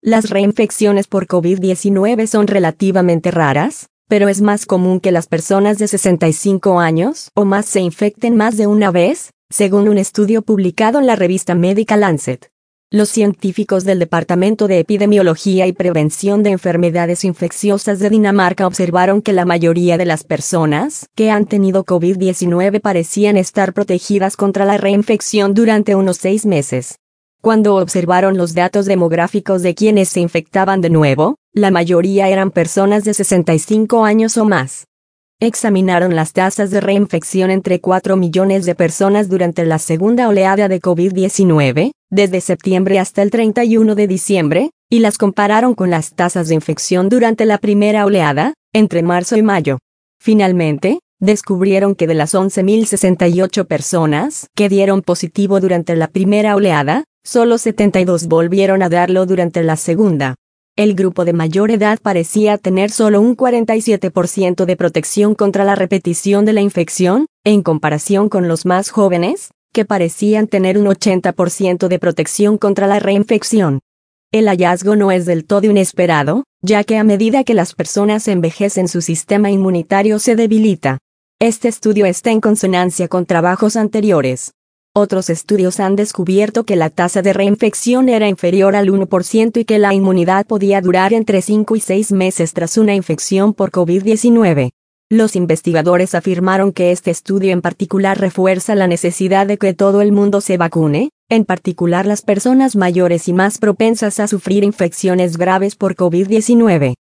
Las reinfecciones por COVID-19 son relativamente raras, pero es más común que las personas de 65 años o más se infecten más de una vez, según un estudio publicado en la revista médica Lancet. Los científicos del Departamento de Epidemiología y Prevención de Enfermedades Infecciosas de Dinamarca observaron que la mayoría de las personas que han tenido COVID-19 parecían estar protegidas contra la reinfección durante unos 6 meses. Cuando observaron los datos demográficos de quienes se infectaban de nuevo, la mayoría eran personas de 65 años o más. Examinaron las tasas de reinfección entre 4 millones de personas durante la segunda oleada de COVID-19, desde septiembre hasta el 31 de diciembre, y las compararon con las tasas de infección durante la primera oleada, entre marzo y mayo. Finalmente, descubrieron que de las 11.068 personas que dieron positivo durante la primera oleada, solo 72 volvieron a darlo durante la segunda. El grupo de mayor edad parecía tener solo un 47% de protección contra la repetición de la infección, en comparación con los más jóvenes, que parecían tener un 80% de protección contra la reinfección. El hallazgo no es del todo inesperado, ya que a medida que las personas envejecen su sistema inmunitario se debilita. Este estudio está en consonancia con trabajos anteriores. Otros estudios han descubierto que la tasa de reinfección era inferior al 1% y que la inmunidad podía durar entre 5 y 6 meses tras una infección por COVID-19. Los investigadores afirmaron que este estudio en particular refuerza la necesidad de que todo el mundo se vacune, en particular las personas mayores y más propensas a sufrir infecciones graves por COVID-19.